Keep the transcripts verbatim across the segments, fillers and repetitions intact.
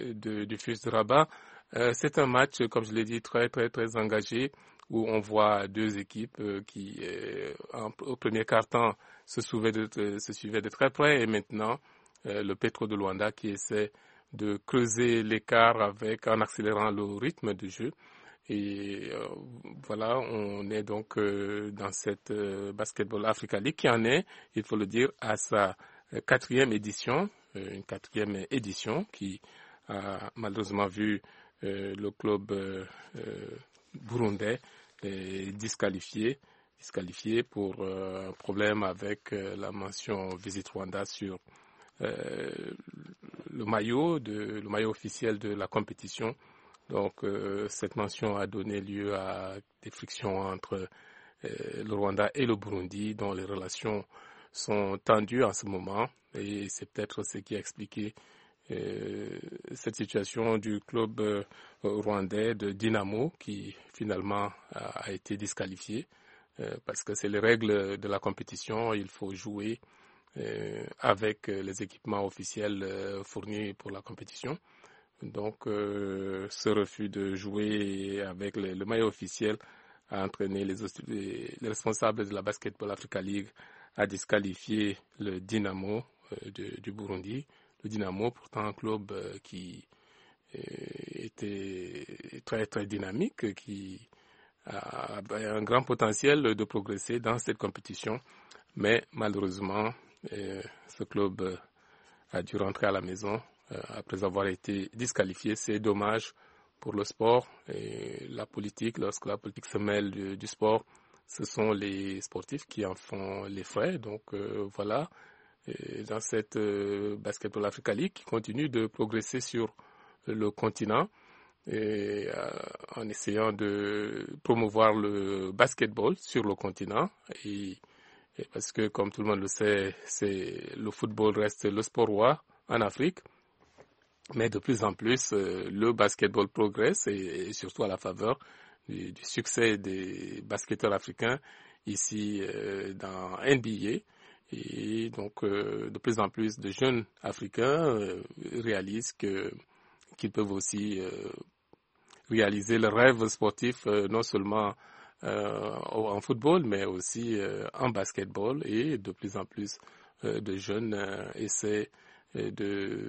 de, du F U S de Rabat. Euh, c'est un match, comme je l'ai dit, très, très, très engagé, où on voit deux équipes euh, qui, euh, en, au premier quart-temps, se suivaient de, de, se suivaient de très près, et maintenant, euh, le Petro de Luanda qui essaie de creuser l'écart avec, en accélérant le rythme du jeu. Et euh, voilà, on est donc euh, dans cette euh, Basketball Africa League qui en est, il faut le dire, à sa euh, quatrième édition, euh, une quatrième édition qui a malheureusement vu euh, le club euh, euh, burundais euh, disqualifié, disqualifié pour euh, un problème avec euh, la mention Visit Rwanda sur euh, le maillot, de, le maillot officiel de la compétition. Donc, euh, cette mention a donné lieu à des frictions entre euh, le Rwanda et le Burundi, dont les relations sont tendues en ce moment. Et c'est peut-être ce qui a expliqué euh, cette situation du club euh, rwandais de Dynamo, qui finalement a, a été disqualifié, euh, parce que c'est les règles de la compétition. Il faut jouer euh, avec les équipements officiels euh, fournis pour la compétition. Donc, euh, ce refus de jouer avec le, le maillot officiel a entraîné les, les, les responsables de la Basketball Africa League à disqualifier le Dynamo euh, de, du Burundi. Le Dynamo, pourtant un club euh, qui euh, était très très dynamique, qui a, a un grand potentiel de progresser dans cette compétition. Mais malheureusement, euh, ce club euh, a dû rentrer à la maison Euh, après avoir été disqualifié. C'est dommage pour le sport et la politique. Lorsque la politique se mêle du, du sport, ce sont les sportifs qui en font les frais. Donc euh, voilà, et dans cette euh, Basketball Africa League qui continue de progresser sur le continent et euh, en essayant de promouvoir le basketball sur le continent. Et, et parce que, comme tout le monde le sait, c'est, le football reste le sport roi en Afrique. Mais de plus en plus, euh, le basketball progresse et, et surtout à la faveur du, du succès des basketteurs africains ici euh, dans N B A. Et donc, euh, de plus en plus de jeunes africains euh, réalisent que, qu'ils peuvent aussi euh, réaliser le rêve sportif, euh, non seulement euh, en football, mais aussi euh, en basketball. Et de plus en plus euh, de jeunes euh, essaient euh, de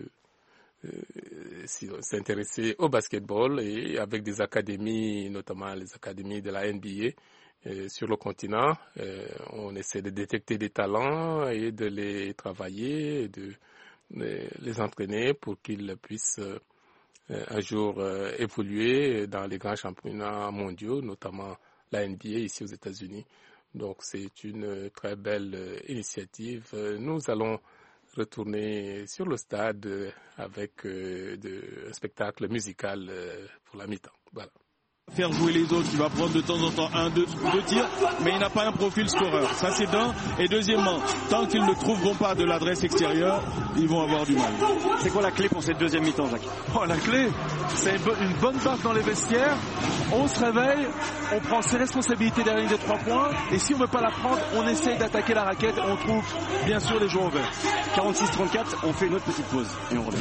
s'intéresser au basketball et avec des académies, notamment les académies de la N B A euh, sur le continent. Euh, on essaie de détecter des talents et de les travailler, et de, de les entraîner pour qu'ils puissent euh, un jour euh, évoluer dans les grands championnats mondiaux, notamment la N B A ici aux États-Unis. Donc c'est une très belle euh, initiative. Nous allons retourner sur le stade avec euh, de, un spectacle musical euh, pour la mi-temps. Voilà. Faire jouer les autres, il va prendre de temps en temps un, deux, deux tirs, mais il n'a pas un profil scoreur. Ça c'est d'un. Et deuxièmement, tant qu'ils ne trouveront pas de l'adresse extérieure, ils vont avoir du mal. C'est quoi la clé pour cette deuxième mi-temps, Jacques? Oh, la clé, c'est une bonne baffe dans les vestiaires. On se réveille, on prend ses responsabilités derrière une des trois points, et si on ne veut pas la prendre, on essaye d'attaquer la raquette, et on trouve bien sûr les joueurs ouverts. quarante-six trente-quatre, on fait une autre petite pause, et on revient.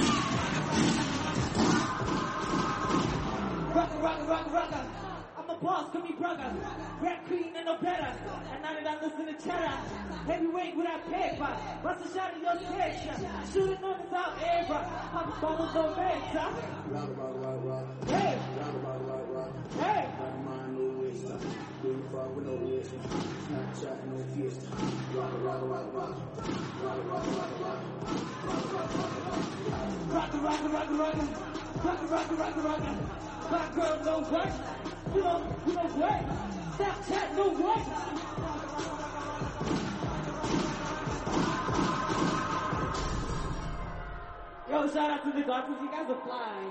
Boss, come me brother, rap clean and no better. And now that I listen to cheddar, heavyweight without paper. What's the shot of your picture? Shooting on the south era. I'm bottles no race, huh? Hey, hey. Rock the rock the rock the rock the rock the rock the rock the rock the black girl no work. You know, you know what? Snapchat, no what? Yo, shout out to the Dolphins. You guys are flying.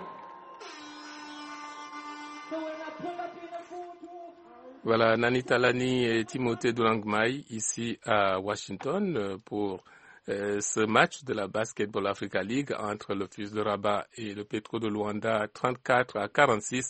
So when I pull up in the full tour. Voilà, Nani Talani et Timothée Doulangmaï ici à Washington pour euh, ce match de la Basketball Africa League entre le F U S de Rabat et le Petro de Luanda, trente-quatre à quarante-six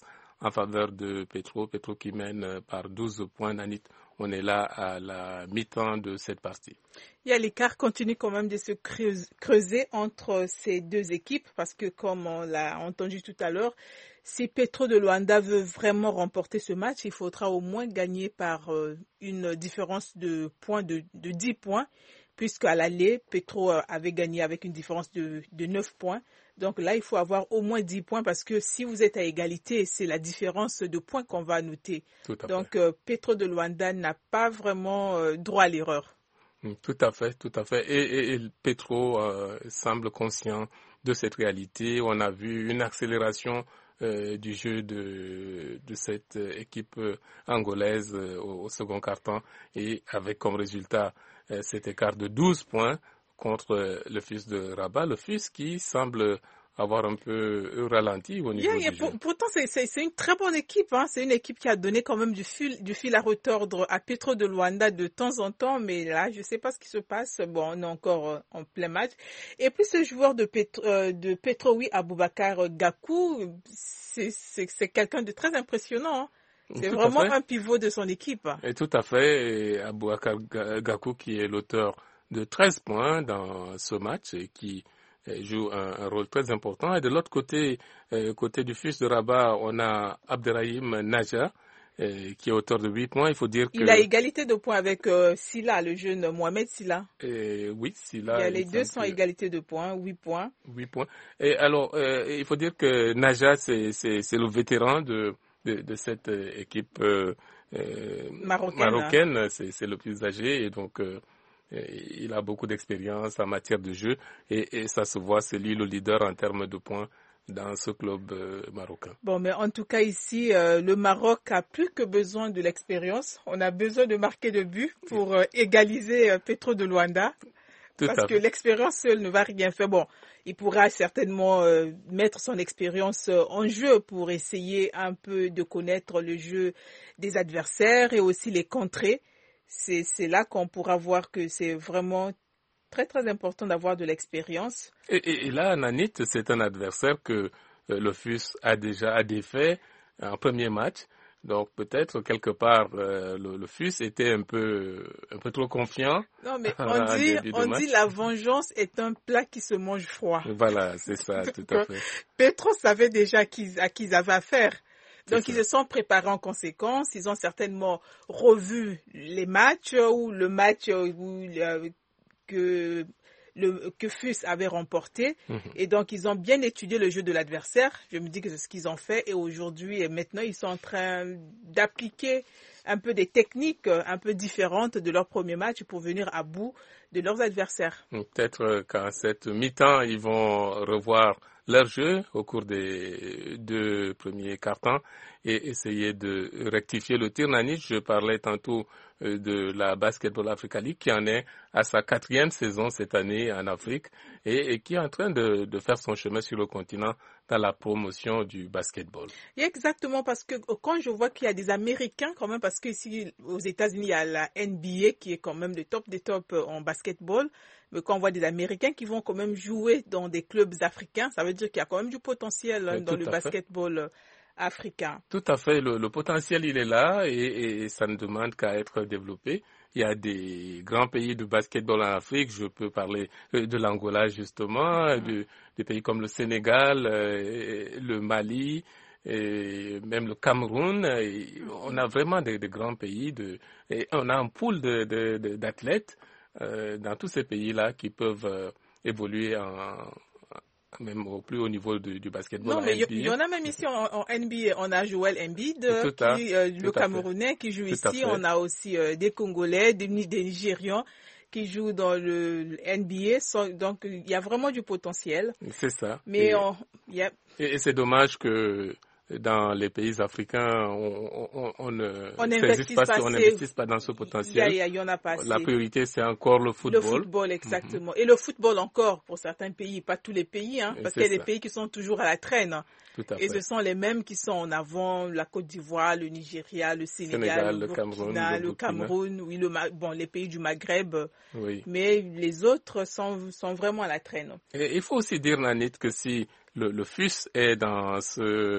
en faveur de Petro. Petro qui mène par douze points. Nanit, on est là à la mi-temps de cette partie. Yeah, l'écart continue quand même de se creuser entre ces deux équipes parce que, comme on l'a entendu tout à l'heure, si Petro de Luanda veut vraiment remporter ce match, il faudra au moins gagner par euh, une différence de points de, de dix points, puisqu'à l'aller, Petro avait gagné avec une différence de, de neuf points. Donc là, il faut avoir au moins dix points parce que si vous êtes à égalité, c'est la différence de points qu'on va noter. Donc euh, Petro de Luanda n'a pas vraiment euh, droit à l'erreur. Tout à fait, tout à fait. Et, et, et Petro euh, semble conscient de cette réalité. On a vu une accélération euh, du jeu de, de cette équipe euh, angolaise euh, au, au second quart-temps et avec comme résultat euh, cet écart de douze points contre euh, le Fus de Rabat. Le Fus qui semble avoir un peu ralenti au niveau yeah, yeah, du pour, jeu. Pourtant, c'est, c'est, c'est une très bonne équipe. Hein. C'est une équipe qui a donné quand même du fil, du fil à retordre à Petro de Luanda de temps en temps. Mais là, je ne sais pas ce qui se passe. Bon, on est encore euh, en plein match. Et puis, ce joueur de Petro, euh, de Petro oui, Aboubakar Gakou, c'est, c'est, c'est quelqu'un de très impressionnant. Hein. C'est tout vraiment un pivot de son équipe. Et tout à fait. Et Aboubakar Gakou qui est l'auteur de treize points dans ce match et qui joue un, un rôle très important. Et de l'autre côté, euh, côté du Fus de Rabat, on a Abderrahim Naja, euh, qui est auteur de huit points. Il faut dire que... Il a égalité de points avec euh, Silla, le jeune Mohamed Silla. Et, oui, Silla. Il y a les deux sont que... égalité de points, huit points. huit points. Et alors, euh, il faut dire que Naja, c'est, c'est, c'est le vétéran de, de, de cette équipe euh, euh, marocaine. marocaine. C'est, c'est le plus âgé et donc... Euh, il a beaucoup d'expérience en matière de jeu et, et ça se voit, c'est lui le leader en termes de points dans ce club euh, marocain. Bon, mais en tout cas ici, euh, le Maroc a plus que besoin de l'expérience. On a besoin de marquer de buts pour euh, égaliser euh, Petro de Luanda. Tout parce que l'expérience seule ne va rien faire. Bon, il pourra certainement euh, mettre son expérience euh, en jeu pour essayer un peu de connaître le jeu des adversaires et aussi les contrer. C'est, c'est là qu'on pourra voir que c'est vraiment très, très important d'avoir de l'expérience. Et, et, et là, Nanit, c'est un adversaire que euh, le Fus a déjà défait en premier match. Donc, peut-être, quelque part, euh, le, le Fus était un peu, un peu trop confiant. Non, mais on dit, on dit la vengeance est un plat qui se mange froid. Voilà, c'est ça, tout à fait. Petro savait déjà à qui, à qui ils avaient affaire. Donc, ils se sont préparés en conséquence. Ils ont certainement revu les matchs ou le match où, euh, que, le, que Fus avait remporté. Mm-hmm. Et donc, ils ont bien étudié le jeu de l'adversaire. Je me dis que c'est ce qu'ils ont fait. Et aujourd'hui, et maintenant, ils sont en train d'appliquer un peu des techniques un peu différentes de leur premier match pour venir à bout de leurs adversaires. Peut-être qu'à cette mi-temps, ils vont revoir leur jeu au cours des deux premiers quarts-temps et essayer de rectifier le tir. Nanit, je parlais tantôt de la Basketball Africa League qui en est à sa quatrième saison cette année en Afrique et, et qui est en train de, de faire son chemin sur le continent dans la promotion du basketball. Exactement, parce que quand je vois qu'il y a des Américains quand même, parce qu'ici aux États-Unis il y a la N B A qui est quand même le top des tops en basketball, mais quand on voit des Américains qui vont quand même jouer dans des clubs africains, ça veut dire qu'il y a quand même du potentiel hein, dans le basketball africain. Tout à fait, le, le potentiel il est là et, et ça ne demande qu'à être développé. Il y a des grands pays de basketball en Afrique, je peux parler de l'Angola justement, mmh. de, des pays comme le Sénégal, euh, le Mali, et même le Cameroun. Et on a vraiment des, des grands pays de, et on a un pool de, de, de, d'athlètes euh, dans tous ces pays-là qui peuvent euh, évoluer en même au plus haut niveau du, du basketball. Non, mais il y, y en a même ici en, en N B A. On a Joel Embiid, qui, euh, le Camerounais, qui joue tout ici. On a aussi euh, des Congolais, des, des Nigérians qui jouent dans le N B A. So, donc, il y a vraiment du potentiel. C'est ça. Mais et, on, yeah. et, et c'est dommage que dans les pays africains, on, on, on ne on n'investisse pas, pas, on pas dans ce potentiel. Il y a, il y en a pas assez. La priorité, c'est encore le football. Le football, exactement. Mm-hmm. Et le football encore, pour certains pays, pas tous les pays, hein, parce qu'il y a des pays qui sont toujours à la traîne. Tout à et fait. ce sont les mêmes qui sont en avant, la Côte d'Ivoire, le Nigeria, le Sénégal, Sénégal le, le Cameroun, le, le Cameroun, oui, le, bon, les pays du Maghreb. Oui. Mais les autres sont, sont vraiment à la traîne. Et il faut aussi dire, Nanit, que si le, le F U S est dans ce...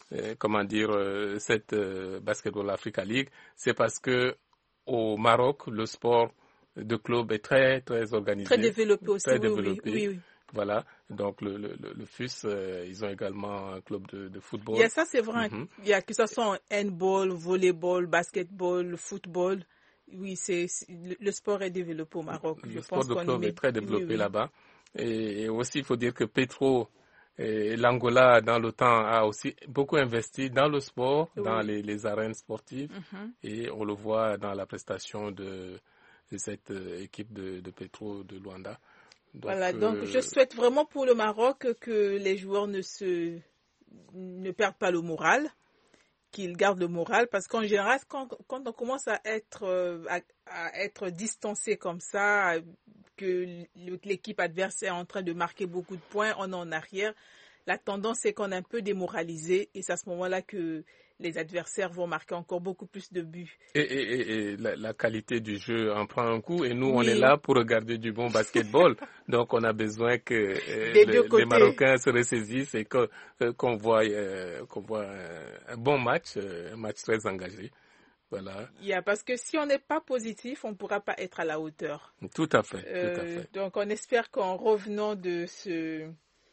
euh, comment dire, euh, cette euh, Basketball Africa League, c'est parce que au Maroc, le sport de club est très, très organisé. Très développé aussi, très oui, développé. oui, oui, oui. Voilà, donc le, le, le F U S, euh, ils ont également un club de, de football. Il y a ça, c'est vrai. Mm-hmm. Il y a que ce soit en handball, volleyball, basketball, football. Oui, c'est, c'est le sport est développé au Maroc. Le Je sport pense de qu'on club met... est très développé oui, oui. là-bas. Et, et aussi, il faut dire que Petro et l'Angola, dans le temps, a aussi beaucoup investi dans le sport, oui. dans les, les arènes sportives. Mm-hmm. Et on le voit dans la prestation de, de cette équipe de, de Petro de Luanda. Donc, voilà, donc euh... je souhaite vraiment pour le Maroc que les joueurs ne se ne perdent pas le moral, qu'ils gardent le moral, parce qu'en général, quand, quand on commence à être à, à être distancé comme ça, que l'équipe adverse est en train de marquer beaucoup de points, on est en arrière, la tendance c'est qu'on est un peu démoralisé et c'est à ce moment-là que les adversaires vont marquer encore beaucoup plus de buts. Et, et, et la, la qualité du jeu en prend un coup et nous, oui. on est là pour regarder du bon basketball. Donc, on a besoin que euh, le, les Marocains se ressaisissent et que, euh, qu'on voit, euh, qu'on voit euh, un bon match, euh, un match très engagé. Voilà. Yeah, parce que si on n'est pas positif, on ne pourra pas être à la hauteur. Tout à fait, euh, tout à fait. Donc, on espère qu'en revenant de, ce,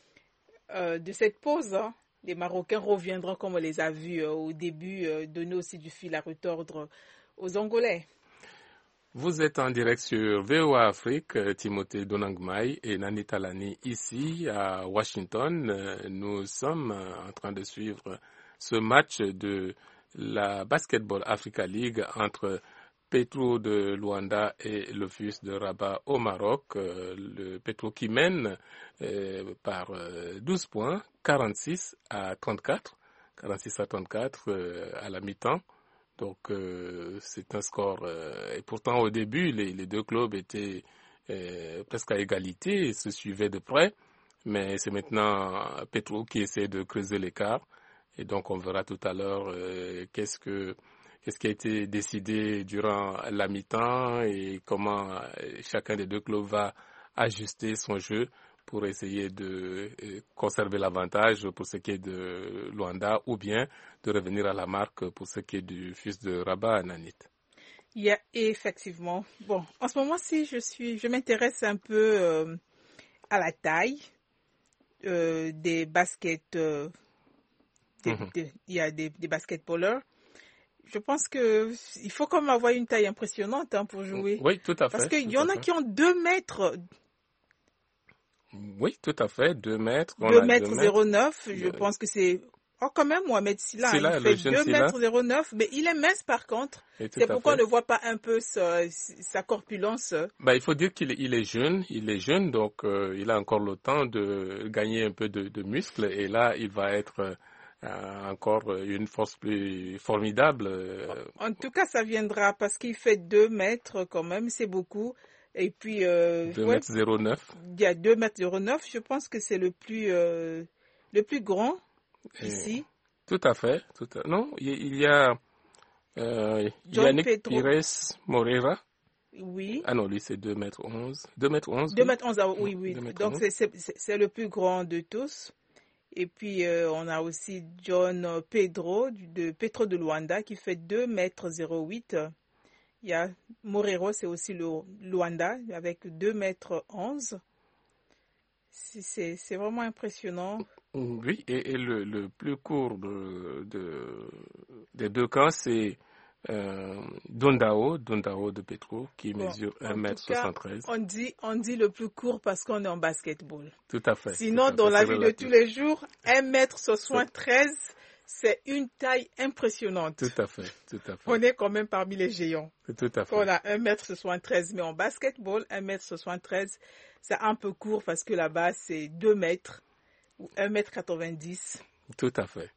euh, de cette pause, hein, les Marocains reviendront comme on les a vus euh, au début, euh, donner aussi du fil à retordre aux Angolais. Vous êtes en direct sur V O A Afrique, Timothée Donangmai et Nani Talani ici à Washington. Nous sommes en train de suivre ce match de la Basketball Africa League entre Petro de Luanda et le F U S de Rabat au Maroc. Le Petro qui mène euh, par douze points, quarante-six à trente-quatre, quarante-six à trente-quatre euh, à la mi-temps. Donc euh, c'est un score. Euh, et pourtant au début, les, les deux clubs étaient euh, presque à égalité et se suivaient de près. Mais c'est maintenant Petro qui essaie de creuser l'écart. Et donc on verra tout à l'heure euh, qu'est-ce que Qu'est-ce qui a été décidé durant la mi-temps et comment chacun des deux clubs va ajuster son jeu pour essayer de conserver l'avantage pour ce qui est de Luanda ou bien de revenir à la marque pour ce qui est du F U S de Rabat à Nanit. Il y a effectivement. Bon, en ce moment-ci, je suis, je m'intéresse un peu euh, à la taille euh, des baskets. Euh, des, mm-hmm. des, il y a des, des basketballers. Je pense que il faut comme avoir une taille impressionnante hein, pour jouer. Oui, tout à fait. Parce qu'il y en a qui ont deux mètres. Oui, tout à fait, deux mètres. deux mètres zéro neuf, je euh... pense que c'est... Oh, quand même, Mohamed Silla, Silla il fait deux mètres zéro neuf, mais il est mince par contre. C'est pourquoi fait. on ne voit pas un peu sa, sa corpulence. Bah, il faut dire qu'il est, il est jeune, il est jeune, donc euh, il a encore le temps de gagner un peu de, de muscles et là, il va être... Euh, Euh, encore une force plus formidable. En tout cas, ça viendra parce qu'il fait deux mètres quand même, c'est beaucoup. Et puis... Euh, deux mètres zéro neuf. Il y a deux mètres zéro neuf, je pense que c'est le plus, euh, le plus grand Et ici. Tout à fait. Tout à... Non, il y a euh, Yannick Petro. Pires Moreira. Oui. Ah non, lui c'est deux mètres onze. deux mètres onze. deux mètres onze, ah, oui, oui. Donc c'est, c'est, c'est le plus grand de tous. Et puis, euh, on a aussi John Pedro, de Petro de Luanda, qui fait deux mètres zéro huit. Il y a Morero, c'est aussi le Luanda, avec deux mètres onze. C'est, c'est, c'est vraiment impressionnant. Oui, et, et le, le plus court de, de, des deux camps, c'est euh, Dondao, Dondao de Petro, qui bon, mesure un mètre soixante-treize. On dit, on dit le plus court parce qu'on est en basketball. Tout à fait. Sinon, à dans fait, la vie relatif. de tous les jours, un mètre soixante-treize, c'est une taille impressionnante. Tout à fait, tout à fait. On est quand même parmi les géants. Tout à fait. On a un mètre soixante-treize, mais en basketball, un mètre soixante-treize, c'est un peu court parce que là-bas, c'est deux mètres ou un mètre quatre-vingt-dix. Tout à fait.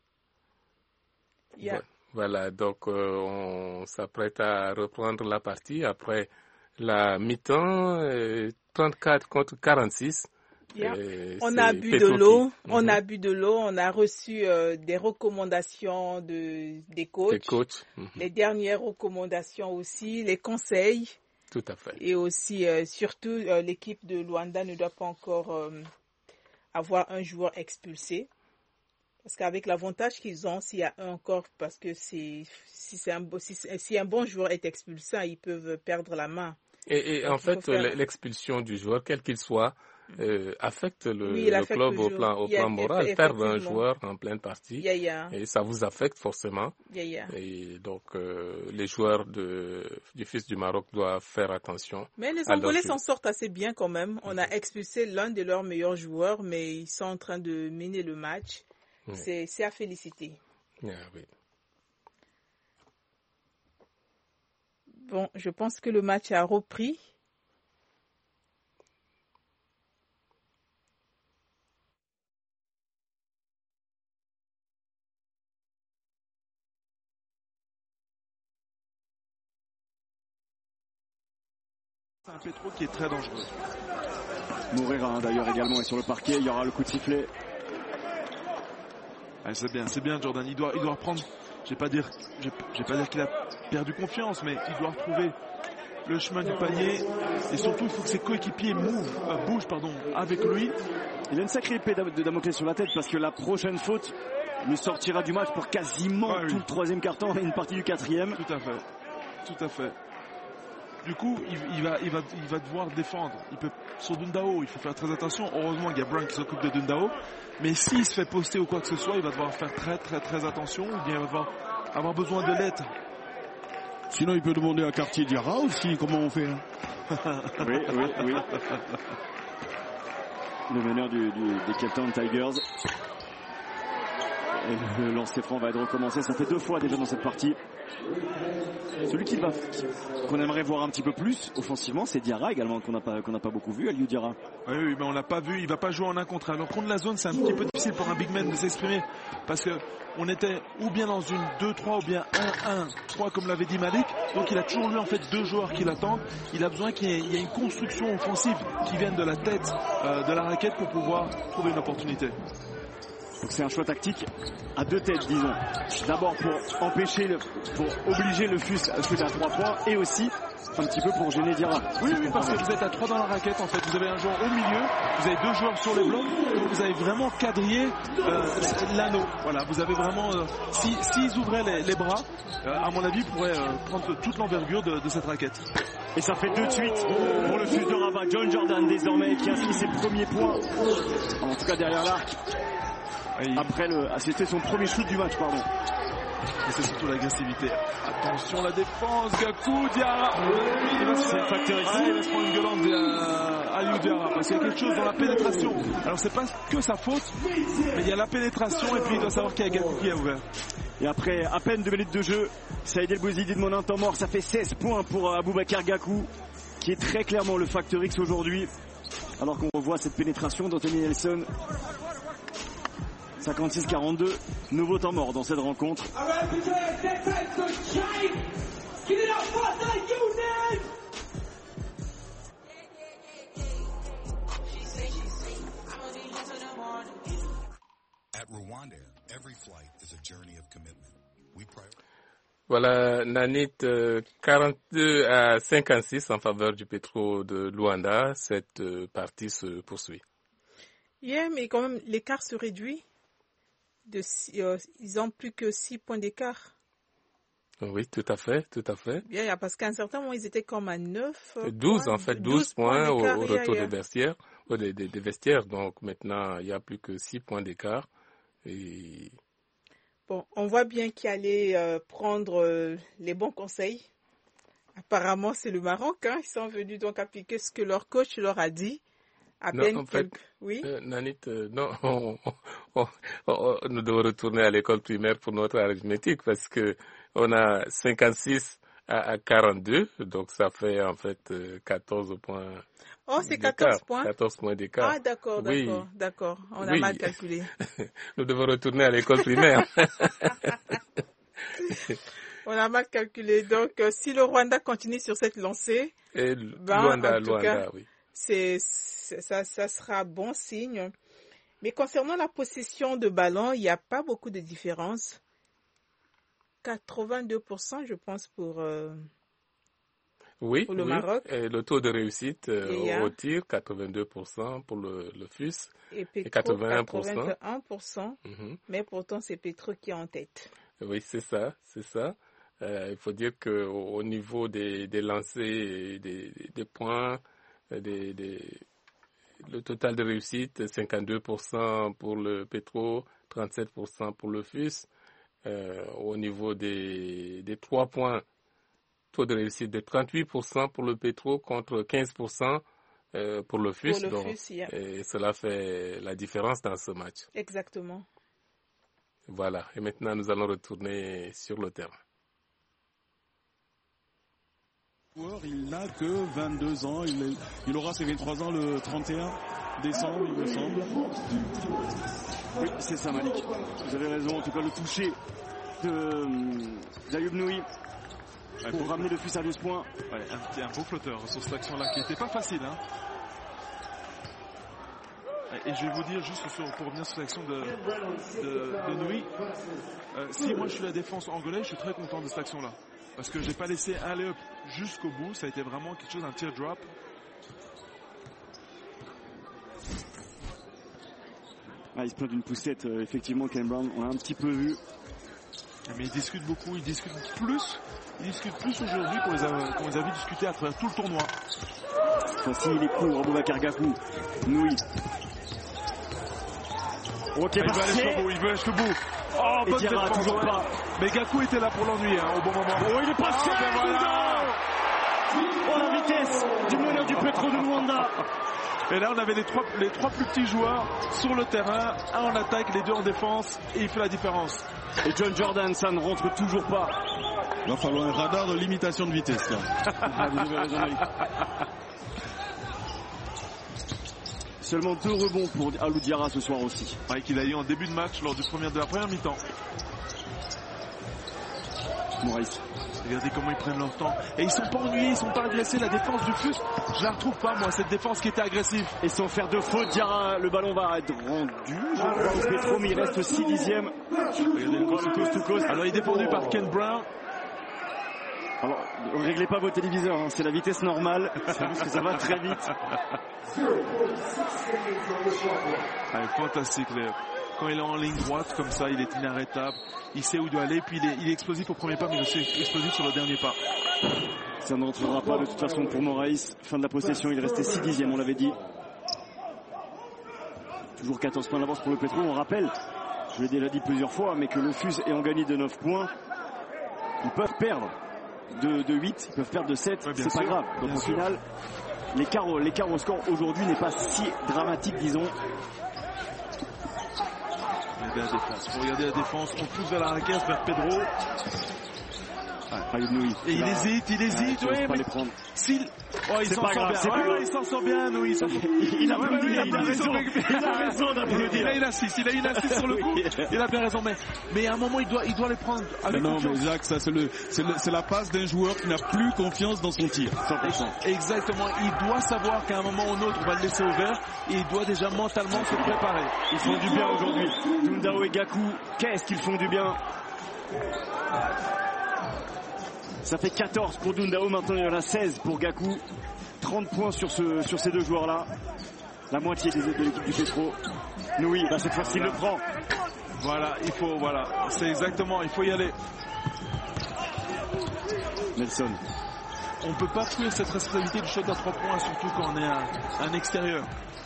Yeah. Ouais. Voilà, donc euh, on s'apprête à reprendre la partie après la mi-temps, euh, trente-quatre contre quarante-six. Yeah. On a bu de l'eau, qui... on mm-hmm. a bu de l'eau, on a reçu euh, des recommandations de, des coachs, des coachs. Mm-hmm. Les dernières recommandations aussi, les conseils. Tout à fait. Et aussi, euh, surtout, euh, l'équipe de Luanda ne doit pas encore euh, avoir un joueur expulsé. Parce qu'avec l'avantage qu'ils ont, s'il y a un encore, parce que c'est, si, c'est un, si, si un bon joueur est expulsé, ils peuvent perdre la main. Et, et en fait, faire... l'expulsion du joueur, quel qu'il soit, euh, affecte le, oui, le club le au plan, au plan moral. Perdre un joueur en pleine partie, yeah, yeah. et ça vous affecte forcément. Yeah, yeah. Et donc, euh, les joueurs de, du Fils du Maroc doivent faire attention. Mais les Angolais s'en sortent assez bien quand même. On a expulsé l'un de leurs meilleurs joueurs, mais ils sont en train de mener le match. Oui. C'est, c'est à féliciter. Yeah, oui. Bon, je pense que le match a repris. C'est un Petro qui est très dangereux. Moreira hein, d'ailleurs également est sur le parquet, il y aura le coup de sifflet. Ah, c'est bien, c'est bien Jordan, il doit, il doit reprendre, je vais pas dire, je vais pas dire qu'il a perdu confiance, mais il doit retrouver le chemin du panier et surtout il faut que ses coéquipiers move, euh, bougent pardon, avec lui. Il a une sacrée épée de Damoclès sur la tête parce que la prochaine faute lui sortira du match pour quasiment ah, oui. tout le troisième quart-temps et une partie du quatrième. Tout à fait, tout à fait. Du coup, il, il, va, il, va, il va devoir défendre. Il peut, sur Dundao, il faut faire très attention. Heureusement, il y a Brown qui s'occupe de Dundao. Mais s'il se fait poster ou quoi que ce soit, il va devoir faire très très très attention. Ou bien il va devoir avoir besoin de l'aide. Sinon, il peut demander à Cartier Diarra aussi comment on fait. Hein. Oui, oui, oui. Le meneur du, du, des Cape Town Tigers. Et le lancer franc va être recommencé. Ça fait deux fois déjà dans cette partie. Celui qui va, qu'on aimerait voir un petit peu plus offensivement, c'est Diarra également, qu'on n'a pas, qu'on n'a pas beaucoup vu, Aliou Diarra. Oui, oui, mais on l'a pas vu. Il va pas jouer en un contre un. Alors contre la zone, c'est un petit peu difficile pour un big man de s'exprimer parce que on était ou bien dans une deux trois ou bien un un trois comme l'avait dit Malik. Donc il a toujours lui en fait deux joueurs qui l'attendent. Il a besoin qu'il y ait, il y ait une construction offensive qui vienne de la tête euh, de la raquette pour pouvoir trouver une opportunité. Donc c'est un choix tactique à deux têtes, disons. D'abord pour empêcher, le, pour obliger le F U S à shooter à trois points et aussi un petit peu pour gêner Diarra. Oui, oui, parce que vous êtes à trois dans la raquette en fait. Vous avez un joueur au milieu, vous avez deux joueurs sur les blocs, donc vous avez vraiment quadrillé euh, l'anneau. Voilà, vous avez vraiment. Euh, si s'ils ouvraient les, les bras, euh, à mon avis, ils pourraient euh, prendre toute l'envergure de, de cette raquette. Et ça fait deux de suite pour le F U S de Rabat. John Jordan désormais qui inscrit ses premiers points. En tout cas derrière l'arc. Après le, ah, c'était son premier shoot du match, pardon. Et c'est surtout l'agressivité. Attention la défense, Gakou, Diarra. Il va se faire facteur ici. Ah, il va se prendre une gueulante à Aliou Diarra parce qu'il y a quelque chose dans la pénétration. Alors c'est pas que sa faute, mais il y a la pénétration et puis il doit savoir qu'il y a Gakou qui a ouvert. Et après à peine deux minutes de jeu, Saïd El Bouzidi de mon un temps mort, ça fait seize points pour Aboubacar Gakou, qui est très clairement le facteur X aujourd'hui. Alors qu'on revoit cette pénétration d'Anthony Nelson. cinquante-six quarante-deux, nouveau temps mort dans cette rencontre. Voilà, Nanit, euh, quarante-deux à cinquante-six en faveur du Petro de Luanda. Cette euh, partie se poursuit. Yeah, mais quand même, l'écart se réduit. De, euh, ils ont plus que six points d'écart. Oui, tout à fait, tout à fait. Bien, parce qu'à un certain moment, ils étaient comme à neuf. douze points, en fait, douze points, points au, au retour yeah, yeah. des vestiaires, des, des, des vestiaires. Donc maintenant, il n'y a plus que six points d'écart. Et... Bon, on voit bien qu'ils allaient euh, prendre euh, les bons conseils. Apparemment, c'est le Maroc. Hein. Ils sont venus donc appliquer ce que leur coach leur a dit. À non, peine en fait, quelques... oui. euh, Nanit, euh, non, on, on, on, nous devons retourner à l'école primaire pour notre arithmétique parce que on a cinquante-six à quarante-deux, donc ça fait en fait euh, quatorze points. Oh, c'est quatorze points. quatorze points d'écart. Ah, d'accord, oui. d'accord, d'accord. On a oui. mal calculé. Nous devons retourner à l'école primaire. On a mal calculé. Donc, euh, si le Rwanda continue sur cette lancée, Et ben, Luanda, en tout Luanda, cas, oui. c'est, c'est, ça, ça sera bon signe. Mais concernant la possession de ballon, il n'y a pas beaucoup de différence. quatre-vingt-deux pour cent, je pense, pour... Euh... Oui, pour le oui. Maroc. Et le taux de réussite euh, a... au tir, quatre-vingt-deux pour cent pour le, le F U S. Et Petro, et quatre-vingt-un pour cent. quatre-vingt-un pour cent. Mm-hmm. Mais pourtant, c'est Petro qui est en tête. Oui, c'est ça, c'est ça. Euh, il faut dire qu'au au niveau des, des lancers, et des, des points, des, des, le total de réussite, cinquante-deux pour cent pour le Petro, trente-sept pour cent pour le F U S. Euh, au niveau des, des trois points, taux de réussite de trente-huit pour cent pour le Petro contre quinze pour cent euh, pour le F U S. Pour le Donc, F U S, yeah. Et cela fait la différence dans ce match. Exactement. Voilà. Et maintenant, nous allons retourner sur le terrain. Il n'a que vingt-deux ans. Il, est, il aura ses vingt-trois ans le trente et un décembre, il me semble. Oui, c'est ça, Malik. Vous avez raison. En tout cas, le toucher de Zayoub Noui pour ouais, ramener le F U S à douze points. Ouais, un, un beau flotteur sur cette action-là qui n'était pas facile. Hein. Et je vais vous dire, juste sur, pour revenir sur l'action de, de, de Noui, euh, si moi je suis la défense angolaise, je suis très content de cette action-là. Parce que j'ai pas laissé un lay-up jusqu'au bout, ça a été vraiment quelque chose, un teardrop. Ah, il se plaint d'une poussette, euh, effectivement, Ken Brown, on l'a un petit peu vu. Mais il discute beaucoup, il discute plus, il discute plus aujourd'hui qu'on les a, qu'on les a vu discuter à travers tout le tournoi. Cette fois-ci, il est court, Aboubacar Gakou, Noui. Ok, il veut aller jusqu'au bout, il veut aller jusqu'au bout. Oh, bonne défense, toujours pas. Mais Gakou était là pour l'ennuyer, hein, au bon moment. Oh, il est passé, ah, ben voilà. Oh, la vitesse du meneur du Petro de Luanda. Et là, on avait les trois, les trois plus petits joueurs sur le terrain, un en attaque, les deux en défense, et il fait la différence. Et John Jordan, ça ne rentre toujours pas. Il va falloir un radar de limitation de vitesse, là. Ah, vous avez raison, Malik. Seulement deux rebonds pour Alou Diarra ce soir aussi. Ouais, qu'il a eu en début de match lors du premier, de la première mi-temps. Maurice. Regardez comment ils prennent leur temps. Et ils sont pas ennuyés, ils sont pas agressés. La défense du F U S, je la retrouve pas, moi, cette défense qui était agressive. Et sans faire de faute, Diarra, le ballon va être rendu. Je crois au Petro, mais il reste six dixièmes. Regardez le coast to coast. Alors, il est défendu par Ken Brown. Alors, ne réglez pas vos téléviseurs, hein. C'est la vitesse normale. C'est juste que ça va très vite. Ah, fantastique, Léo. Quand il est en ligne droite comme ça, il est inarrêtable. Il sait où il doit aller, puis il est, il est explosif au premier pas, mais il est aussi explosif sur le dernier pas. Ça ne rentrera pas de toute façon pour Moraïs. Fin de la possession, il restait six dixièmes, on l'avait dit. Toujours quatorze points d'avance pour le Petro. On rappelle, je l'ai déjà dit plusieurs fois, mais que le F U S ayant gagné de neuf points, ils peuvent perdre de, de huit, ils peuvent perdre de sept, ouais, c'est sûr, pas grave. Donc au sûr. final, l'écart, l'écart au score aujourd'hui n'est pas si dramatique, disons. Regardez la défense, regardez la défense, on pousse vers la raquette, vers Pedro. Ah, et il hésite, il hésite, ah, ouais, pas mais les prendre. s'il... Oh, il s'en sort bien, ouais, ouais, il s'en sort bien, nous, il s'en sort... Il a applaudi, il, il a raison, il a raison d'applaudir. Il a une assist, il a une assist sur le coup, il a bien raison, mais, mais à un moment, il doit, il doit les prendre avec non, confiance. mais Jacques, ça, c'est le, c'est le, c'est la passe d'un joueur qui n'a plus confiance dans son tir. cent pour cent. Exactement, il doit savoir qu'à un moment ou un autre, on va le laisser ouvert, et il doit déjà mentalement se préparer. Ils font du bien aujourd'hui. Dundao et Gakou, qu'est-ce qu'ils font du bien. Ça fait quatorze pour Dundao, maintenant il y en a seize pour Gakou. trente points sur, ce, sur ces deux joueurs-là. La moitié des, de l'équipe du Petro. Noui, bah cette fois-ci il le prend. Voilà, il faut, voilà, c'est exactement, il faut y aller. Nelson. On ne peut pas fuir cette responsabilité du shot à trois points, surtout quand on est un, un extérieur.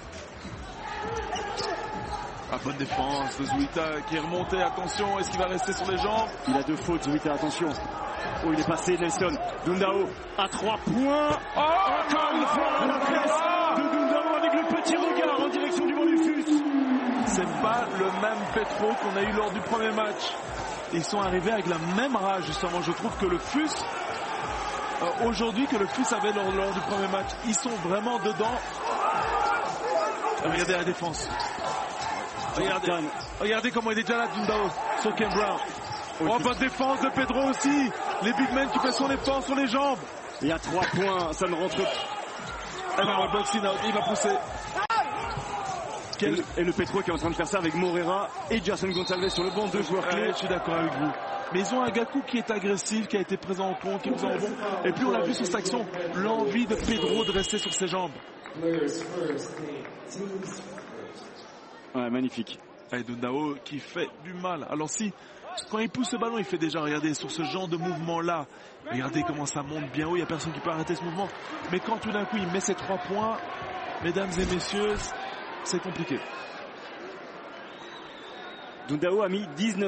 Ah, bonne défense de Zouita qui est remonté, attention, est-ce qu'il va rester sur les jambes? Il a deux fautes, Zouita, attention. Oh, il est passé, Nelson. Dundao à trois points. Oh, encore une fois, la presse de Dundao avec le petit regard en direction du banc du F U S. C'est pas le même Petro qu'on a eu lors du premier match. Ils sont arrivés avec la même rage, justement. Je trouve que le F U S, euh, aujourd'hui, que le F U S avait lors, lors du premier match, ils sont vraiment dedans. Regardez la défense. Regardez, regardez comment il est déjà là, Dundao, sur Ken Brown. Oh, bonne défense de Pedro aussi. Les big men qui fait son effort sur les jambes. Il y a trois points, ça ne rentre pas. Eh ben, le boxing out, il va pousser. Quel... Et, le, et le Petro qui est en train de faire ça avec Morera et Gerson Gonçalves sur le banc, deux joueurs clés. Ouais, je suis d'accord avec vous. Mais ils ont un Gakou qui est agressif, qui a été présent au pont, qui est présent au bon. Et puis on a vu sur cette action l'envie de Pedro de rester sur ses jambes. Ouais, magnifique. Et Dundao qui fait du mal. Alors si, quand il pousse le ballon, il fait déjà, regardez, sur ce genre de mouvement-là, regardez comment ça monte bien haut, il n'y a personne qui peut arrêter ce mouvement. Mais quand tout d'un coup il met ses trois points, mesdames et messieurs, c'est compliqué. Dundao a mis dix-neuf